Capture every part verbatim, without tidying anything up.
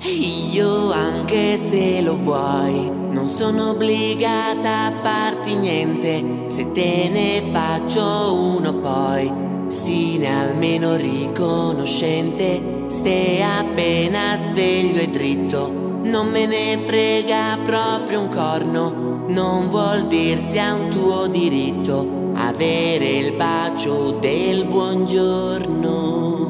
Io, anche se lo vuoi, non sono obbligata a farti niente. Se te ne faccio uno poi, sii almeno riconoscente. Se appena sveglio e dritto, non me ne frega proprio un corno. Non vuol dir sia un tuo diritto avere il bacio del buongiorno.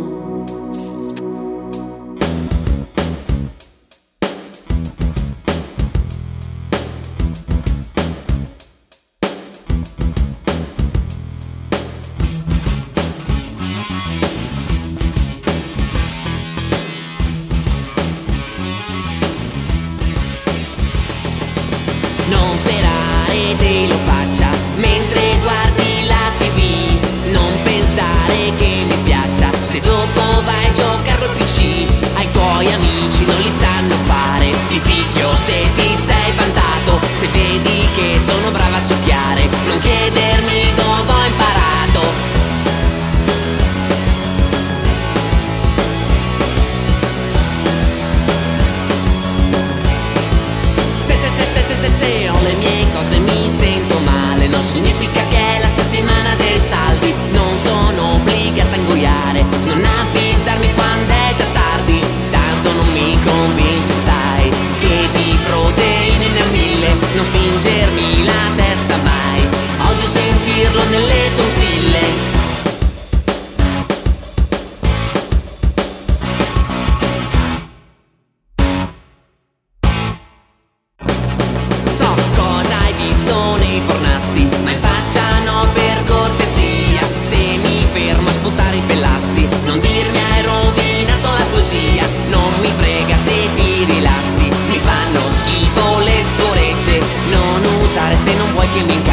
Non sperare te lo faccia mentre guardi la tivù. Non pensare che mi piaccia se dopo vai a giocare col P C. Ai tuoi amici non li sanno fare, ti picchio se ti sei vantato. Se vedi che sono brava a succhiare, non chiedermi dove ho imparato. Se ho le mie cose mi sento male, non significa che è la settimana dei saldi. Non sono obbligata a ingoiare, non avvisarmi quando è già tardi. Tanto non mi convince, sai, che di proteine ne ho mille. Non spingermi la testa mai, odio sentirlo nelle tonsille. Ma in faccia no, per cortesia. Se mi fermo a sputare i pelazzi, non dirmi hai rovinato la poesia. Non mi frega se ti rilassi, mi fanno schifo le scoregge. Non usare se non vuoi che mi